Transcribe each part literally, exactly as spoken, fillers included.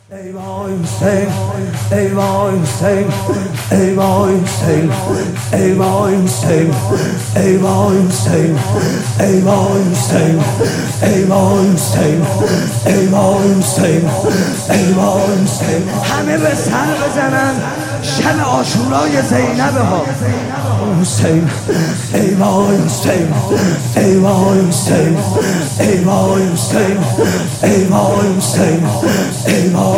ای وای حسین، ای وای حسین، ای وای حسین، ای وای حسین، ای وای حسین، ای وای حسین، ای وای حسین، ای وای حسین، ای وای حسین. همه به سر بزنن شب عاشورای زینب ها. حسین، ای وای حسین، ای وای حسین، ای وای حسین، ای وای حسین، ای وای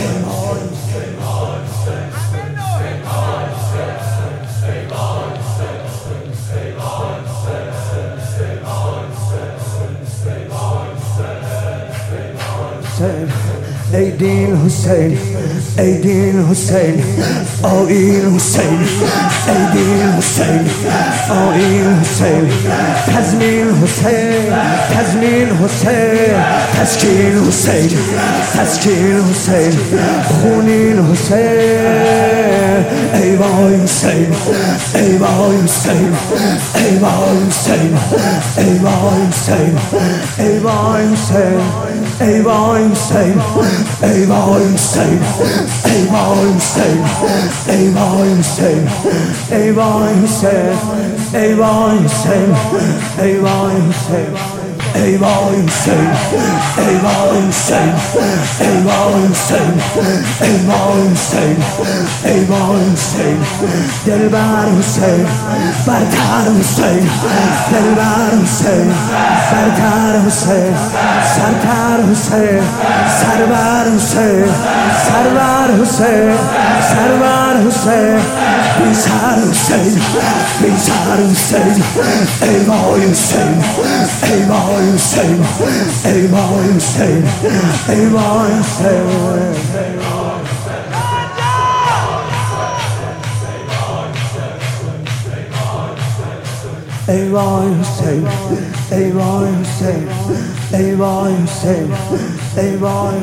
ای دین حسین، ای دین حسین، آیین حسین، ای دین حسین، آیین حسین، تضمین حسین، تضمین حسین، تسکین حسین، تسکین حسین، خونین حسین. ای وای حسین، ای وای حسین، ای وای حسین، ای وای حسین، ای وای حسین، ای وای حسین، ای وای حسین، ای وای حسین، ای وای حسین، ای وای حسین، ای وای حسین، ای وای حسین، ای وای حسین، ای وای حسین، ای وای حسین، ای وای حسین، ای وای حسین. دلبر حسین، برتر حسین، دلبر حسین، برتر حسین، سرتر حسین، سرور حسین، سرور حسین، سرور حسین، بی سر حسین، بی سر حسین. ای وای حسین، ای وای حسین، ای وای حسین، ای وای حسین. ای وای حسین، ای وای حسین، ای وای حسین، ای وای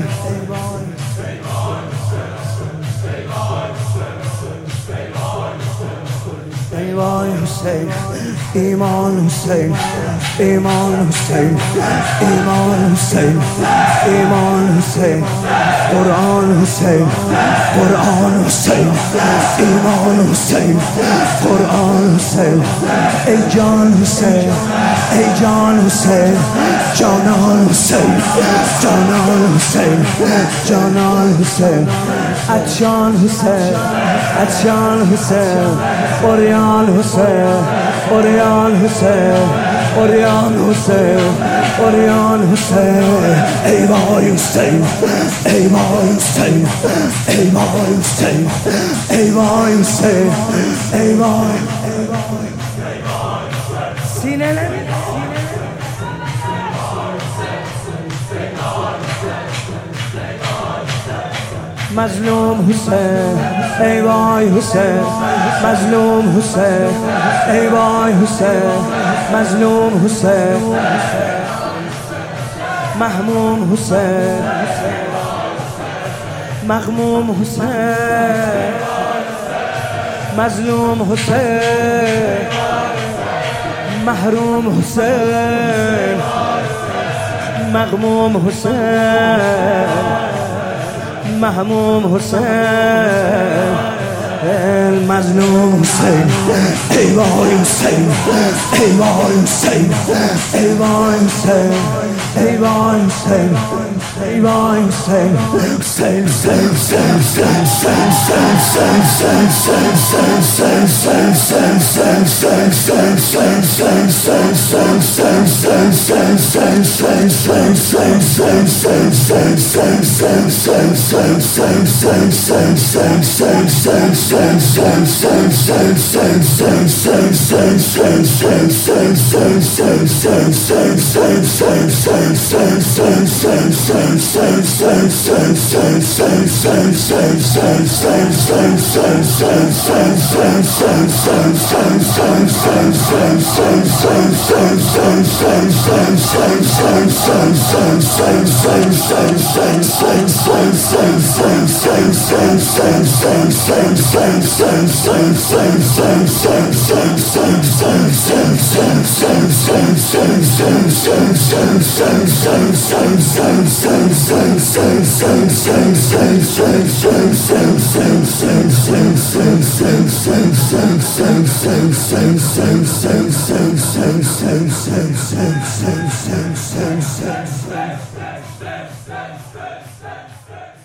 ای وای حسین، ایمان حسین، ایمان حسین، ایمان حسین، ایمان حسین، قرآن حسین، قرآن حسین، ایمان حسین، قرآن حسین. ای جان حسین، ای جان حسین، جانان حسین، جانان حسین، جانان حسین. عطشان حسین، عطشان حسین، اوریان حسین، اوریان حسین، اوریان حسین، اوریان حسین. ای وای حسین، ای وای حسین، ای وای حسین، ای وای حسین، ای وای سینه نمی مظلوم حسین، ای وای حسین، مظلوم حسین، ای وای حسین، مظلوم حسین، محموم حسین، مغموم حسین، مظلوم حسین، محروم حسین، مغموم حسین، محموم حسین، مظلوم حسین. ای وای حسین، ای وای حسین، ای وای حسین، ای وای حسین، ای وای حسین. حسین، حسین، حسین، حسین، حسین، حسین، Sun, sun, sun, sun, sun, sun, sun, sun, sun, sun, Same,